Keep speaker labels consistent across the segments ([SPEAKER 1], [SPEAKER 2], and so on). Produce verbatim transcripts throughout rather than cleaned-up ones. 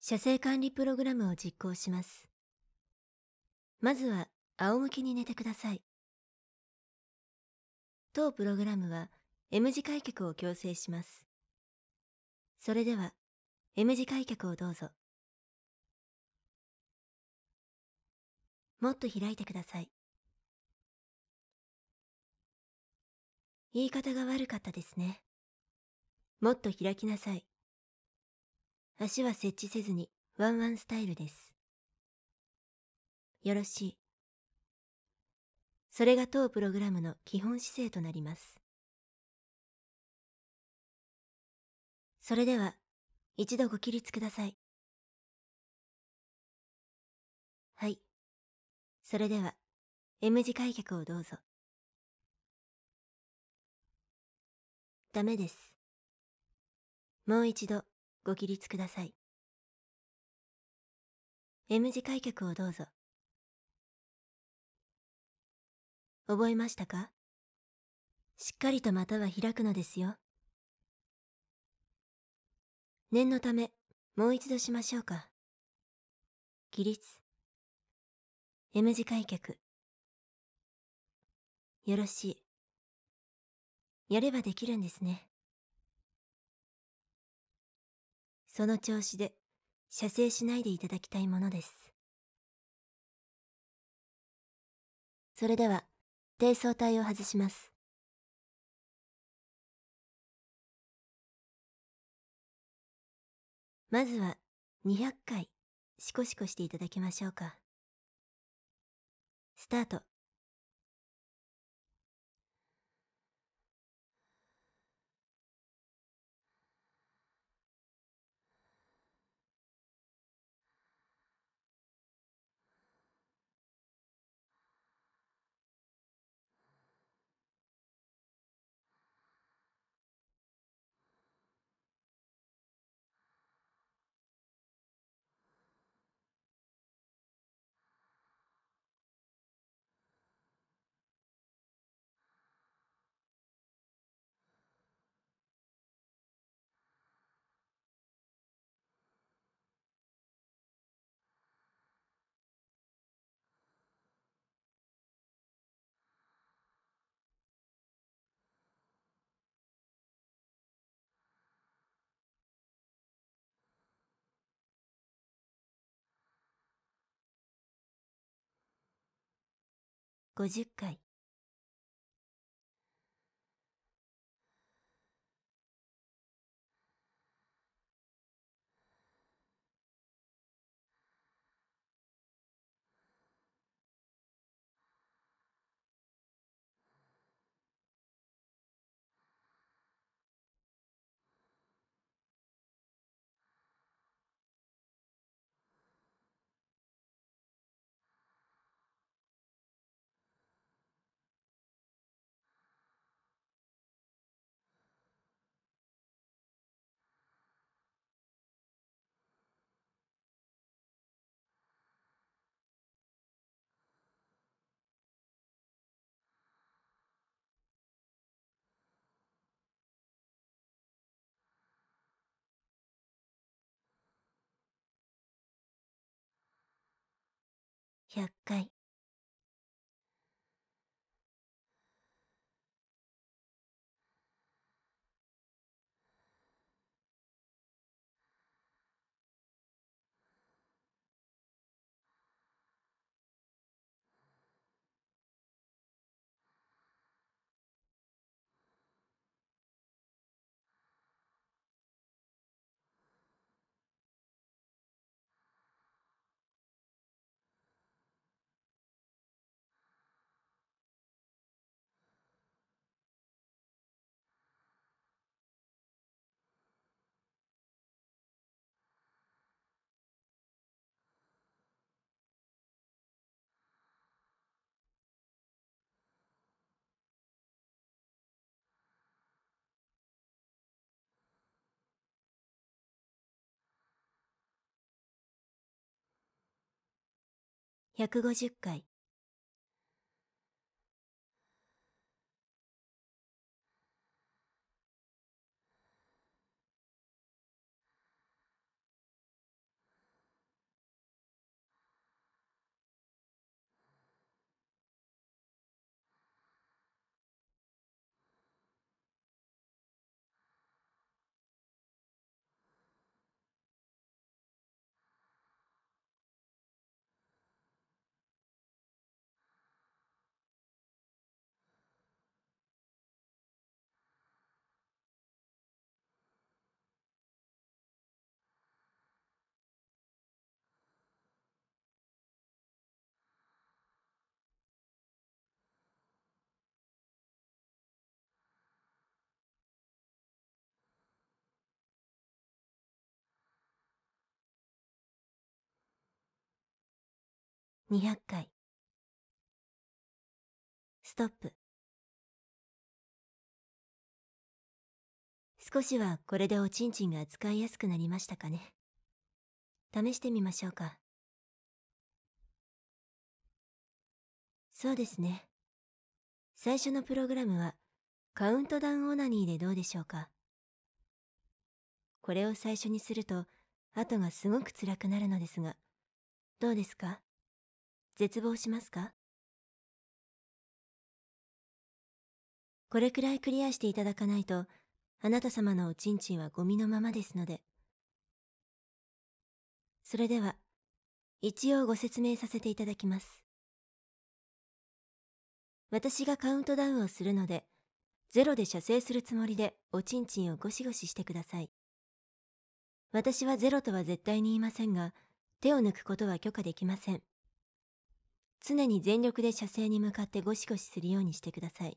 [SPEAKER 1] 射精管理プログラムを実行します。まずは仰向けに寝てください。当プログラムは M 字開脚を強制します。それでは M 字開脚をどうぞ。もっと開いてください。言い方が悪かったですね。もっと開きなさい。足は設置せずにワンワンスタイルです。よろしい。それが当プログラムの基本姿勢となります。それでは一度ご起立ください。はい。それでは M 字開脚をどうぞ。ダメです。もう一度ご起立ください。M 字開脚をどうぞ。覚えましたか？しっかりと股は開くのですよ。念のためもう一度しましょうか。起立。M 字開脚。よろしい。やればできるんですね。その調子で射精しないでいただきたいものです。それでは低層体を外します。まずはにひゃっかいシコシコしていただきましょうか。スタート。ごじゅっかい。ひゃっかい。ひゃくごじゅっかい。 にひゃっかい。ストップ。少しはこれでおちんちんが使いやすくなりましたかね。試してみましょうか。そうですね。最初のプログラムはカウントダウンオナニーでどうでしょうか。これを最初にすると後がすごく辛くなるのですが、どうですか？絶望しますか？これくらいクリアしていただかないと、あなた様のおちんちんはゴミのままですので。それでは、一応ご説明させていただきます。私がカウントダウンをするので、ゼロで射精するつもりでおちんちんをゴシゴシしてください。私はゼロとは絶対に言いませんが、手を抜くことは許可できません。常に全力で射精に向かってゴシゴシするようにしてください。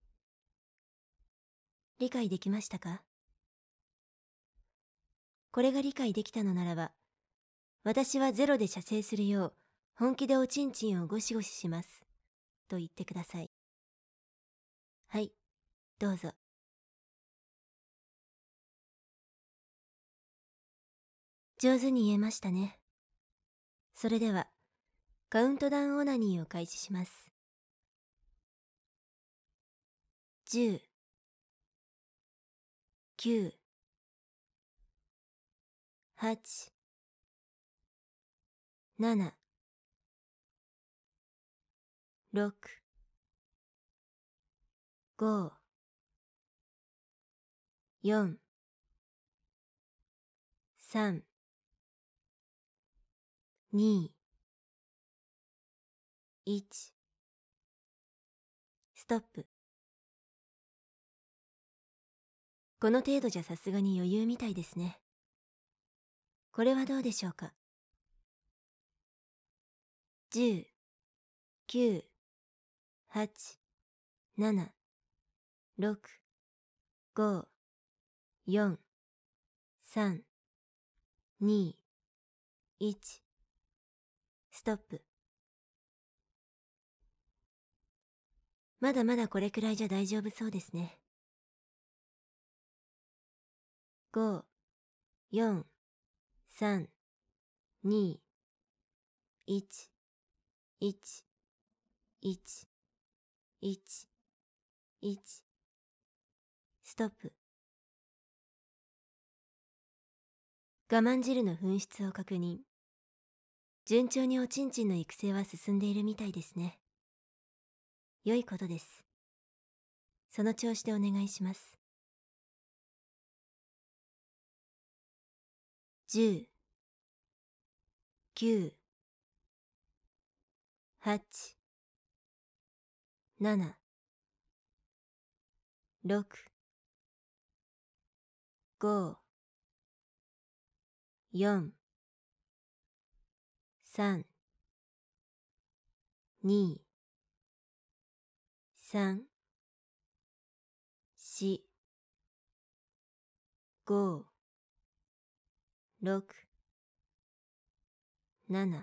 [SPEAKER 1] 理解できましたか？これが理解できたのならば、私はゼロで射精するよう本気でおちんちんをゴシゴシします。と言ってください。はい、どうぞ。上手に言えましたね。それでは、カウントダウンオナニーを開始します。じゅう、きゅう、はち、なな、ろく、ご、よん、さん、に、いち、ストップ。この程度じゃさすがに余裕みたいですね。これはどうでしょうか。じゅう、きゅう、はち、なな、ろく、ご、よん、さん、に、いち、ストップ。まだまだこれくらいじゃ大丈夫そうですね。ご、よん、さん、に、いち、いち、いち、いち、いち、ストップ。我慢汁の噴出を確認。順調におちんちんの育成は進んでいるみたいですね。良いことです。その調子でお願いします。じゅう、きゅう、はち、なな、ろく、ご、よん、さん、に、さん、し、ご、ろく、なな、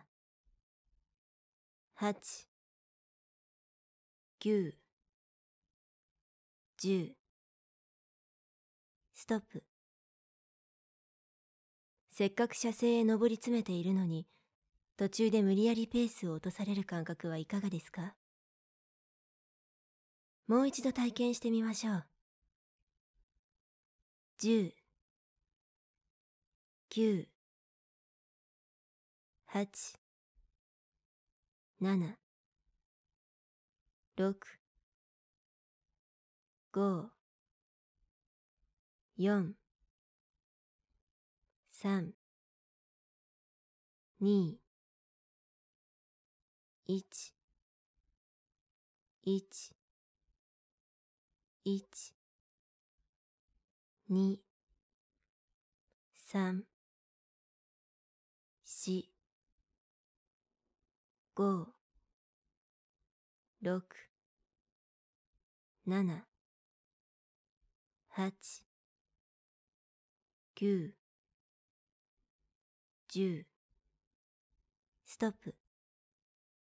[SPEAKER 1] はち、きゅう、じゅう、ストップ。せっかく射精へ上り詰めているのに、途中で無理やりペースを落とされる感覚はいかがですか？もう一度体験してみましょう。じゅう、きゅう、はち、なな、ろく、ご、よん、さん、に、いち、いち、いち、に、さん、し、ご、ろく、なな、はち、きゅう、じゅう、ストップ。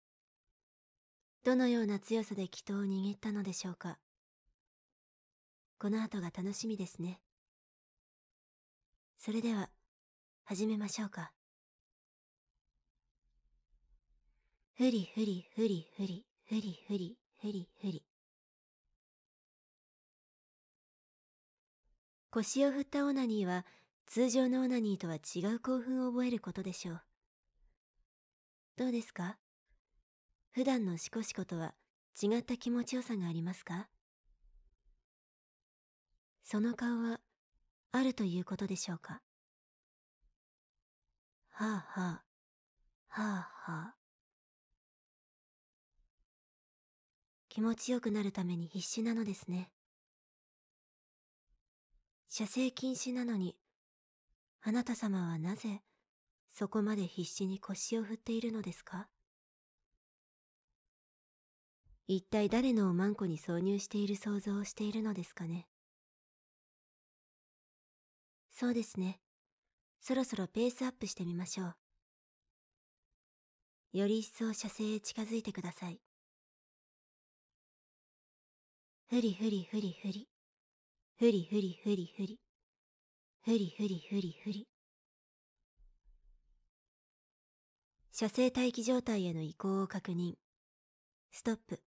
[SPEAKER 1] どのような強さで祈祷を握ったのでしょうか。この後が楽しみですね。それでは始めましょうか。ふりふりふりふりふりふりふりふり。腰を振ったオナニーは通常のオナニーとは違う興奮を覚えることでしょう。どうですか？普段のシコシコとは違った気持ちよさがありますか？その顔はあるということでしょうか。はあはあ、はあはあ。気持ちよくなるために必死なのですね。射精禁止なのに、あなた様はなぜそこまで必死に腰を振っているのですか？一体誰のおまんこに挿入している想像をしているのですかね。そうですね。そろそろペースアップしてみましょう。より一層射精へ近づいてください。ふりふりふりふり。ふりふりふりふり。ふりふりふりふり。射精待機状態への移行を確認。ストップ。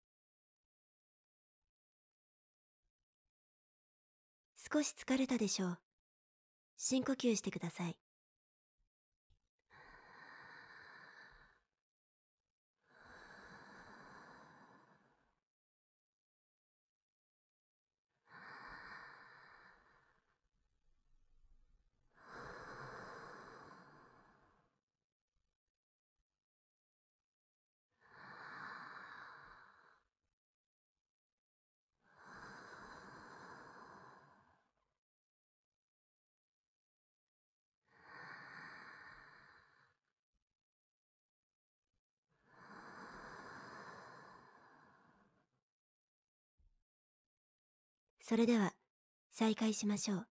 [SPEAKER 1] 少し疲れたでしょう。深呼吸してください。それでは再開しましょう。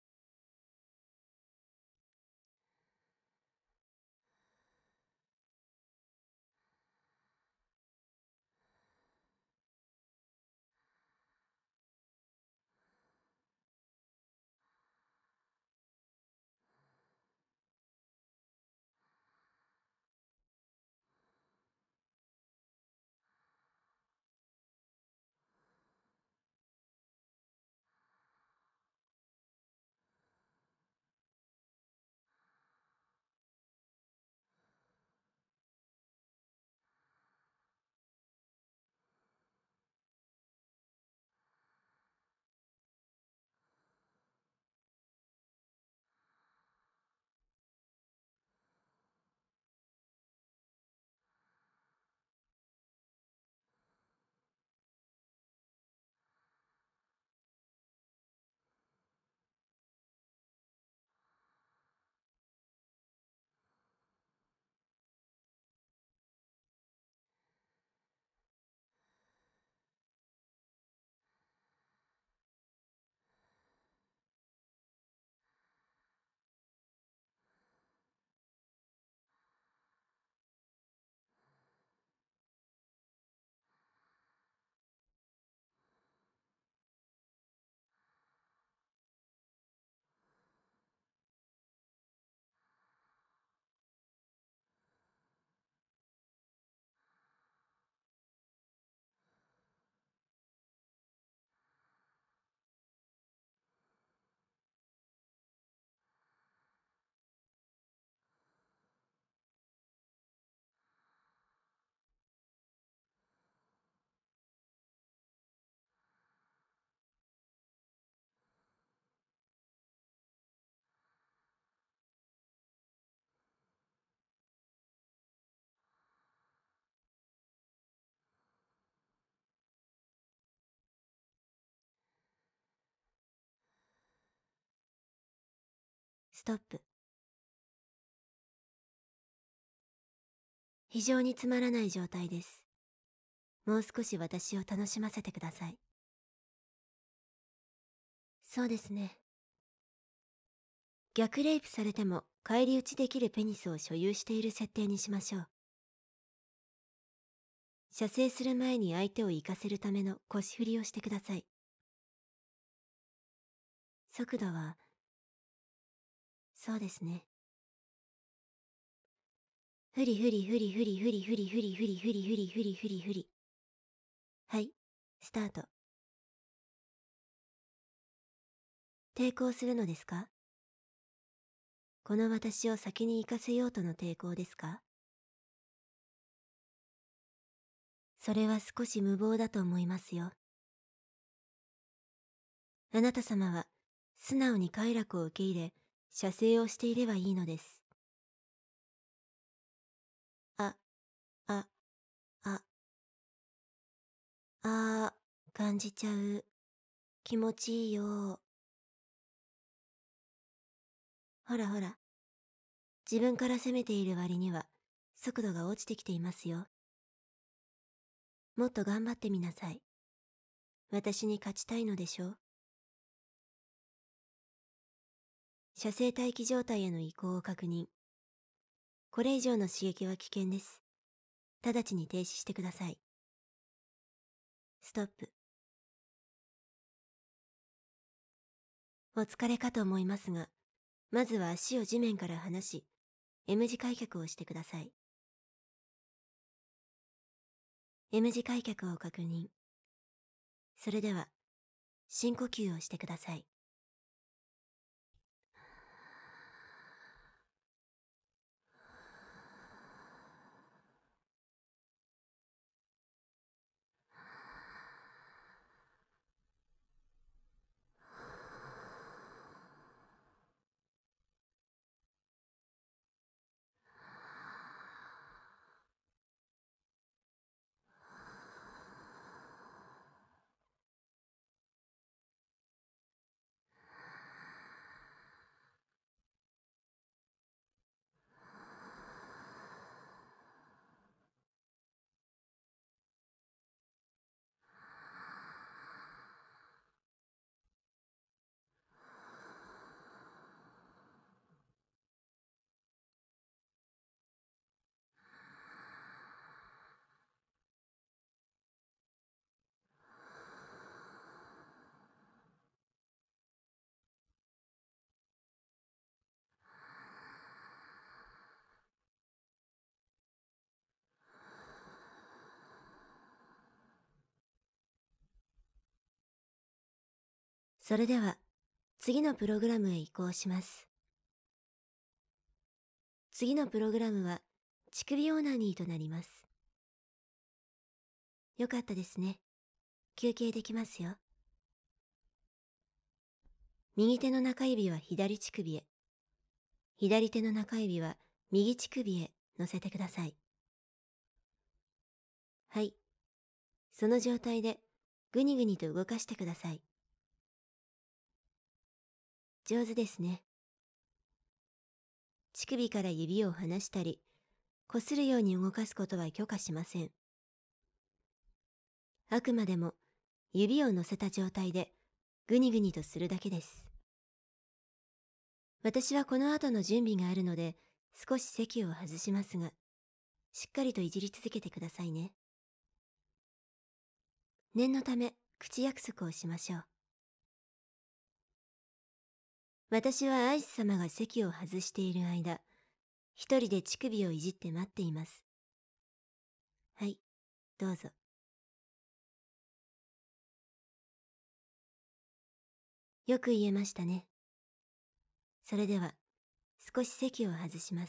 [SPEAKER 1] ストップ。非常につまらない状態です。もう少し私を楽しませてください。そうですね。逆レイプされても返り討ちできるペニスを所有している設定にしましょう。 射精する前に相手を行かせるための腰振りをしてください。速度は、そうですね。ふりふりふりふりふりふりふりふりふりふりふりふりふり。はい、スタート。抵抗するのですか？この私を先に行かせようとの抵抗ですか？それは少し無謀だと思いますよ。あなた様は素直に快楽を受け入れ、射精をしていればいいのです。あ、あ、あ、あー、感じちゃう。気持ちいいよ。ほらほら、自分から攻めている割には速度が落ちてきていますよ。もっと頑張ってみなさい。私に勝ちたいのでしょう。射精待機状態への移行を確認。これ以上の刺激は危険です。直ちに停止してください。ストップ。お疲れかと思いますが、まずは足を地面から離し、M 字開脚をしてください。M 字開脚を確認。それでは、深呼吸をしてください。それでは、次のプログラムへ移行します。次のプログラムは、乳首オーナニーとなります。よかったですね。休憩できますよ。右手の中指は左乳首へ、左手の中指は右乳首へ乗せてください。はい。その状態でぐにぐにと動かしてください。上手ですね。乳首から指を離したり、こするように動かすことは許可しません。あくまでも指を乗せた状態でぐにぐにとするだけです。私はこの後の準備があるので少し席を外しますが、しっかりといじり続けてくださいね。念のため口約束をしましょう。私はアイス様が席を外している間、一人で乳首をいじって待っています。はい、どうぞ。よく言えましたね。それでは、少し席を外します。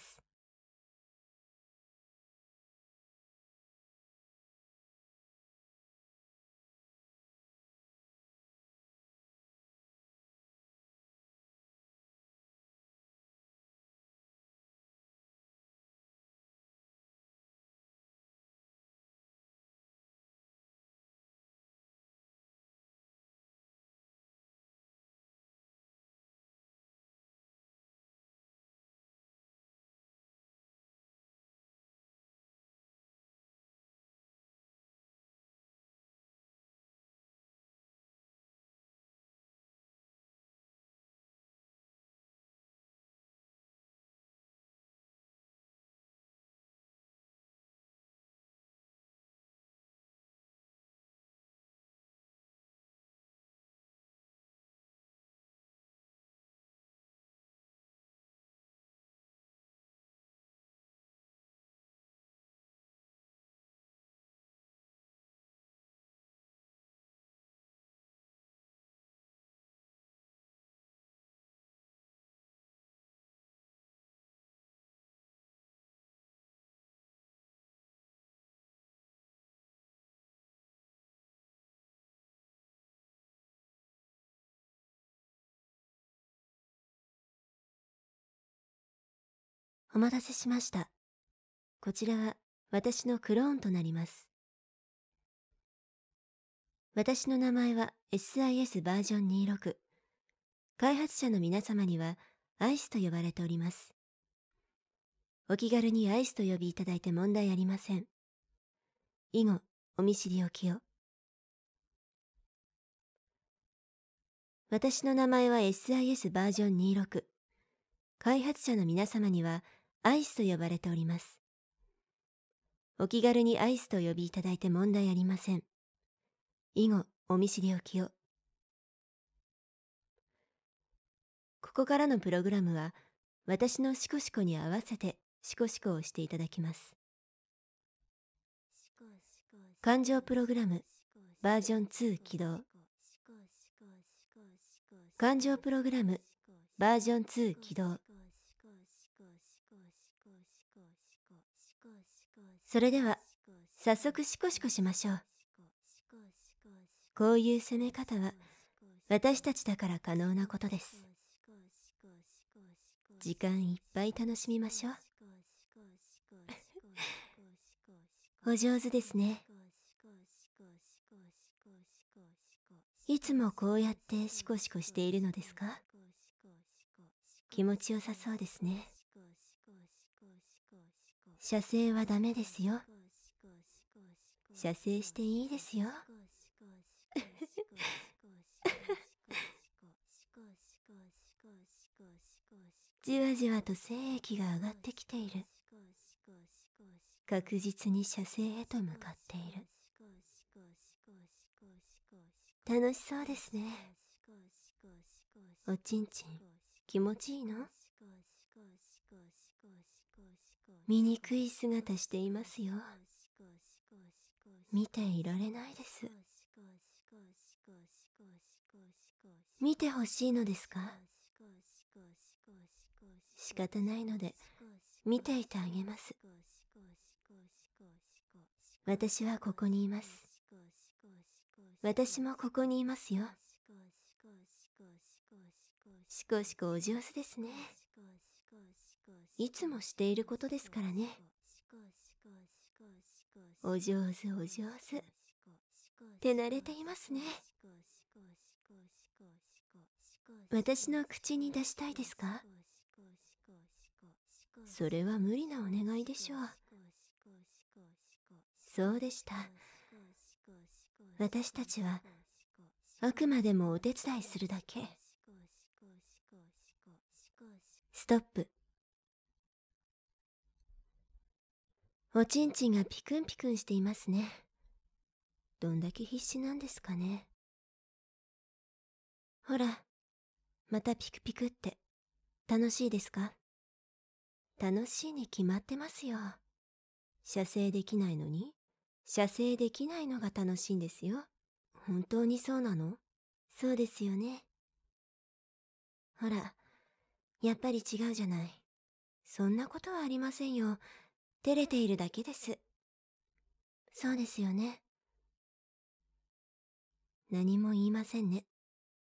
[SPEAKER 1] お待たせしました。こちらは私のクローンとなります。私の名前は エスアイエス バージョンにじゅうろく。開発者の皆様にはアイスと呼ばれております。お気軽にアイスと呼びいただいて問題ありません。以後、お見知りおきを。私の名前は エスアイエス バージョンにじゅうろく。開発者の皆様にはアイスと呼ばれております。お気軽にアイスと呼びいただいて問題ありません。以後、お見知りおきを。ここからのプログラムは、私のシコシコに合わせてシコシコをしていただきます。感情プログラム、バージョンに起動。感情プログラム、バージョンに起動。それでは、早速シコシコしましょう。こういう攻め方は、私たちだから可能なことです。時間いっぱい楽しみましょう。お上手ですね。いつもこうやってシコシコしているのですか？気持ちよさそうですね。射精はダメですよ。射精していいですよ。じわじわと精液が上がってきている。確実に射精へと向かっている。楽しそうですね。おちんちん、気持ちいいの？醜い姿していますよ。見ていられないです。見てほしいのですか？仕方ないので、見ていてあげます。私はここにいます。私もここにいますよ。シコシコお上手ですね。いつもしていることですからね。お上手お上手。手慣れていますね。私の口に出したいですか？それは無理なお願いでしょう。そうでした。私たちはあくまでもお手伝いするだけ。ストップ。おちんちんがピクンピクンしていますね。どんだけ必死なんですかね。ほら、またピクピクって。楽しいですか？楽しいに決まってますよ。射精できないのに、射精できないのが楽しいんですよ。本当にそうなの？そうですよね。ほら、やっぱり違うじゃない。そんなことはありませんよ。照れているだけです。そうですよね。何も言いませんね。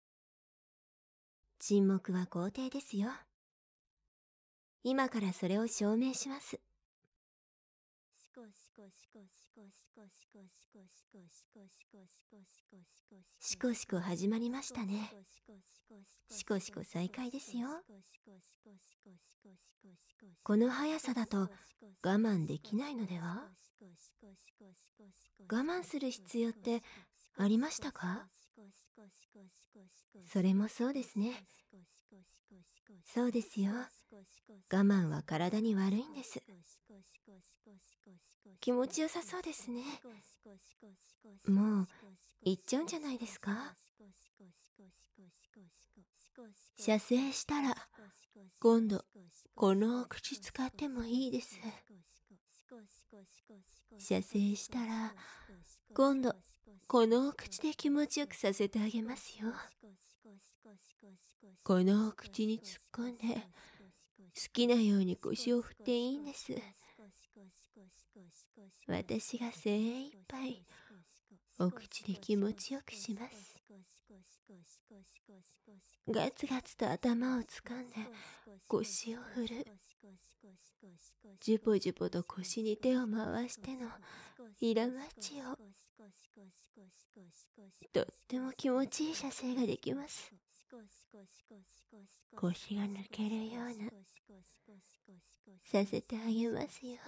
[SPEAKER 1] 沈黙は肯定ですよ。今からそれを証明します。シコシコ始まりましたね。シコシコ再開ですよ。この速さだと我慢できないのでは？我慢する必要ってありましたか？それもそうですね。そうですよ。我慢は体に悪いんです。気持ちよさそうですね。もう行っちゃうんじゃないですか？射精したら今度このお口使ってもいいです。射精したら今度このお口で気持ちよくさせてあげますよ。このお口に突っ込んで好きなように腰を振っていいんです。私が精一杯お口で気持ちよくします。ガツガツと頭を掴んで腰を振る。 ジュポジュポと腰に手を回してのイラマチを、とっても気持ちいい射精ができます。腰が抜けるような、させてあげますよ。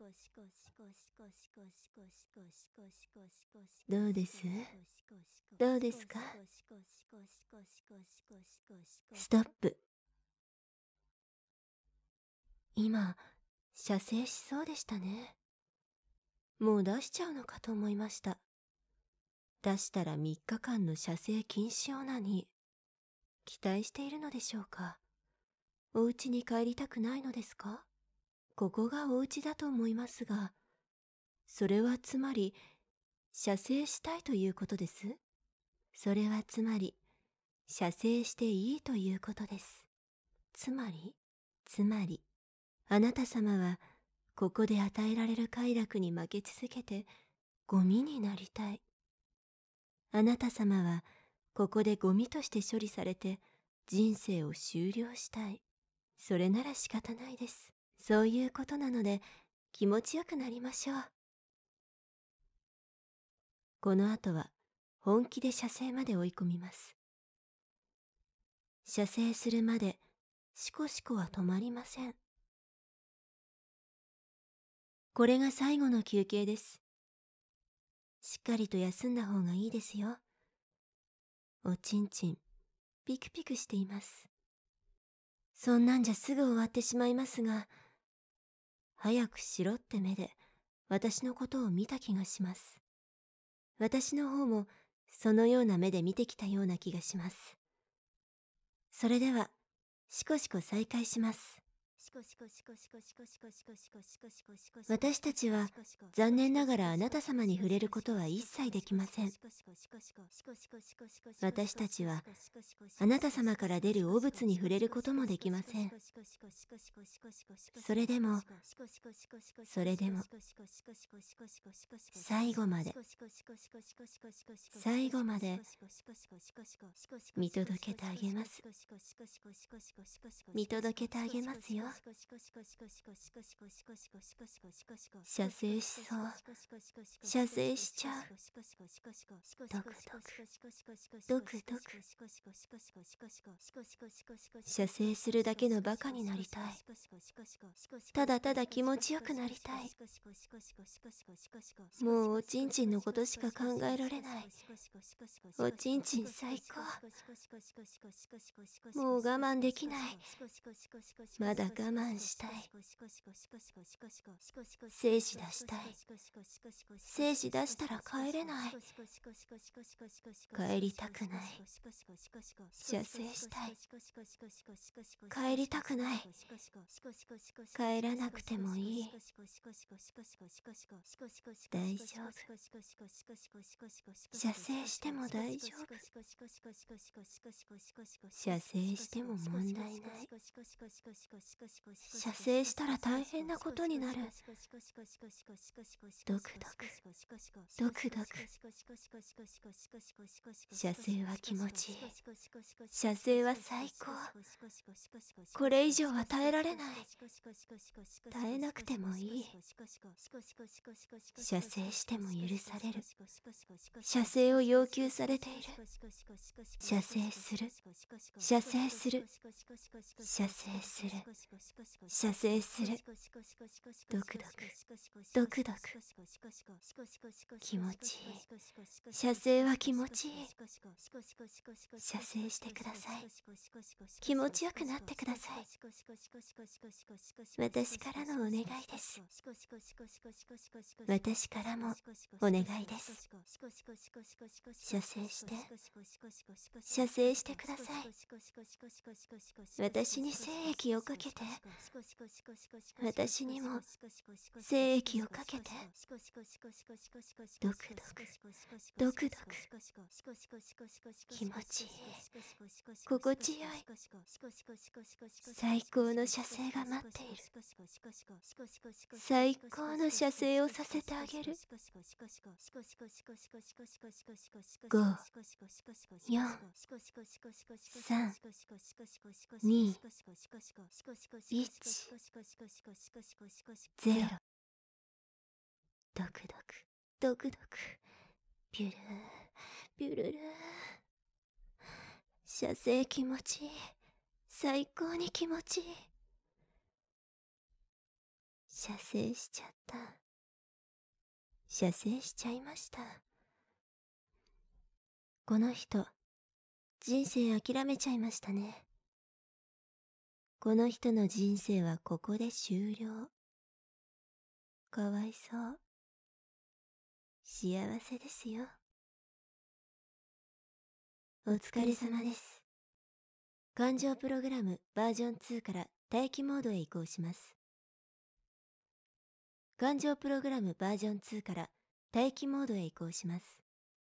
[SPEAKER 1] どうです？どうですか？ストップ。今、射精しそうでしたね。もう出しちゃうのかと思いました。出したらみっかかんの射精禁止オナニー。期待しているのでしょうか？お家に帰りたくないのですか？ここがお家だと思いますが、それはつまり、射精したいということです。それはつまり、射精していいということです。つまり、つまり、あなた様は、ここで与えられる快楽に負け続けて、ゴミになりたい。あなた様は、ここでゴミとして処理されて、人生を終了したい。それなら仕方ないです。そういうことなので、気持ちよくなりましょう。この後は、本気で射精まで追い込みます。射精するまで、シコシコは止まりません。これが最後の休憩です。しっかりと休んだ方がいいですよ。おちんちん、ピクピクしています。そんなんじゃすぐ終わってしまいますが、早くしろって目で私のことを見た気がします。私の方もそのような目で見てきたような気がします。それでは、シコシコ再開します。私たちは残念ながらあなた様に触れることは一切できません。私たちはあなた様から出る汚物に触れることもできません。それでも、それでも、最後まで、最後まで見届けてあげます。見届けてあげますよ。射精しそう。射精しちゃう。ドクドク。ドクドク。射精するだけのバカになりたい。ただただ気持ちよくなりたい。もうおちんちんのことしか考えられない。おちんちん最高。もう我慢できない。まだ我慢したい。精子出したい。精子出したら帰れない。帰りたくない。射精したい。帰りたくない。帰らなくてもいい。大丈夫。射精しても大丈夫。射精しても問題ない。射精したら大変なことになる。ドクドク、ドクドク。射精は気持ちいい。射精は最高。これ以上は耐えられない。耐えなくてもいい。射精しても許される。射精を要求されている。射精する。射精する。射精する。射精する。ドクドク、ドクドク。気持ちいい。射精は気持ちいい。射精してください。気持ちよくなってください。私からのお願いです。私からもお願いです。射精して、射精してください。私に精液をかけて、私にも精液をかけて、ドクドク、ドクドク。気持ちいい。心地よい。最高の射精が待っている。最高の射精をさせてあげる。ご、よん、さん、に、 いち、ゼロ。ドクドク、ドクドク。ビュルー、ビュルルー。射精気持ちいい。最高に気持ちいい。射精しちゃった。射精しちゃいました。この人、人生諦めちゃいましたね。この人の人生はここで終了。かわいそう。幸せですよ。お疲れ様です。感情プログラムバージョンツーから待機モードへ移行します。感情プログラムバージョンツーから待機モードへ移行します。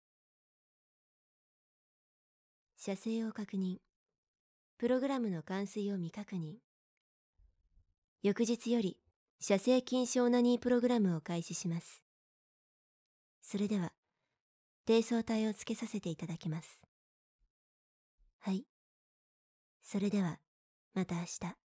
[SPEAKER 1] 射精を確認。プログラムの完遂を未確認。翌日より射精禁止オナニープログラムを開始します。それでは、低層体をつけさせていただきます。はい。それでは、また明日。